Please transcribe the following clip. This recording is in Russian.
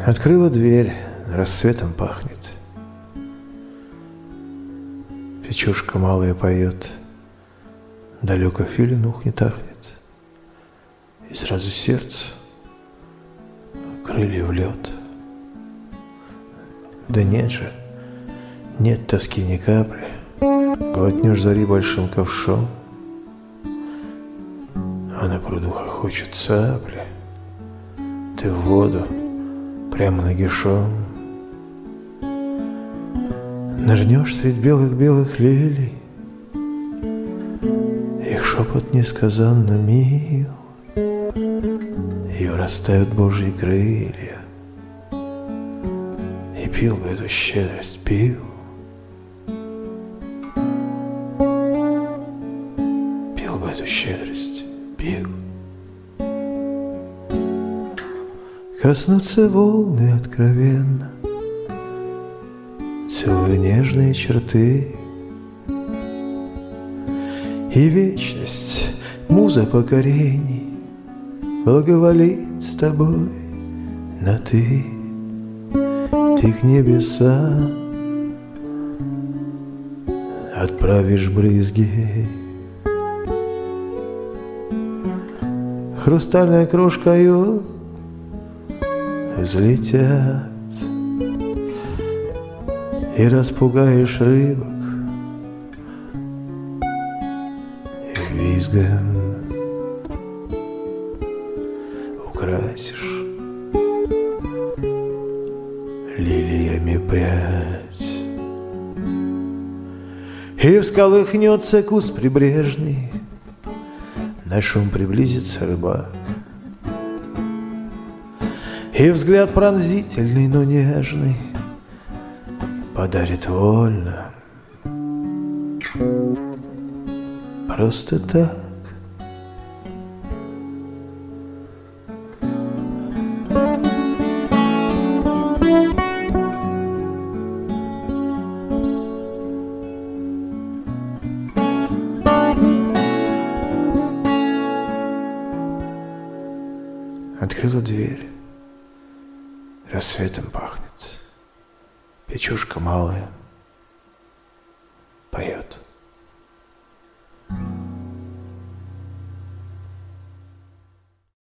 Открыла дверь, рассветом пахнет. Печушка малая поет, далеко филин ухнет, ахнет. И сразу сердце, крылья в лед. Да нет же, нет тоски ни капли. Глотнешь зари большим ковшом, а на пруду хохочут цапли. Ты в воду прямо нагишом. Нырнешь средь белых-белых лилий, их шепот несказанно мил, и вырастают Божьи крылья. И пил бы эту щедрость, пил. Пил бы эту щедрость, пил. Коснутся волны откровенно, целуя нежные черты, и вечность, муза покорений, благоволит с тобой на ты. Ты к небесам отправишь брызги. Хрустальной крошкою взлетят, и распугаешь рыбок, и визгом украсишь лилиями прядь. И всколыхнется куст прибрежный, на шум приблизится рыбак, и взгляд пронзительный, но нежный подарит вольно, просто так. Открыла дверь, рассветом пахнет. Печушка малая поет.